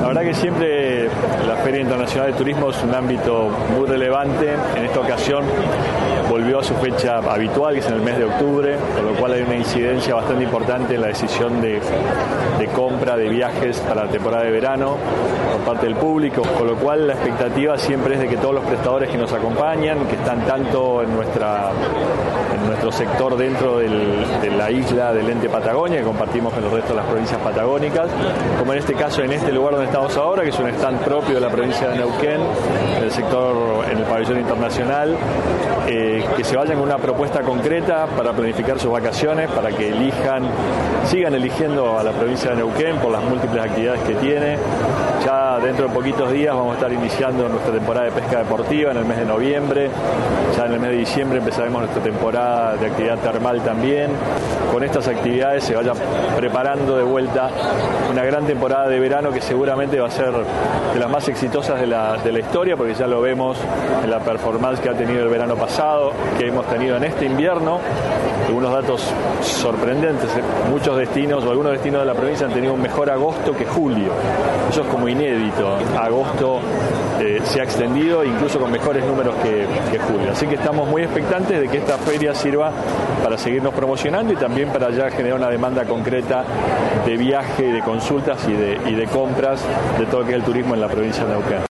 La verdad que siempre la Feria Internacional de Turismo es un ámbito muy relevante. En esta ocasión volvió a su fecha habitual, que es en el mes de octubre, con lo cual hay una incidencia bastante importante en la decisión de compra de viajes para la temporada de verano por parte del público, con lo cual la expectativa siempre es de que todos los prestadores que nos acompañan, que están tanto en nuestro sector dentro de la isla del ente Patagonia, que compartimos con el resto de las provincias patagónicas, como en este caso, en este lugar donde estamos ahora, que es un stand propio de la provincia de Neuquén, en el sector, en el pabellón internacional, que se vayan con una propuesta concreta para planificar sus vacaciones, para que sigan eligiendo a la provincia de Neuquén por las múltiples actividades que tiene. Ya dentro de poquitos días vamos a estar iniciando nuestra temporada de pesca deportiva en el mes de noviembre. Ya en el mes de diciembre empezaremos nuestra temporada de actividad termal también. Con estas actividades se vaya preparando de vuelta una gran temporada de verano que seguramente va a ser de las más exitosas de la historia, porque ya lo vemos en la performance que ha tenido el verano pasado, que hemos tenido en este invierno. Algunos datos sorprendentes. Muchos destinos o algunos destinos de la provincia han tenido un mejor agosto que julio. Eso es como inédito. Agosto se ha extendido incluso con mejores números que julio. Así que estamos muy expectantes de que esta feria sirva para seguirnos promocionando y también para ya generar una demanda concreta de viaje, de consultas y de compras de todo lo que es el turismo en la provincia de Neuquén.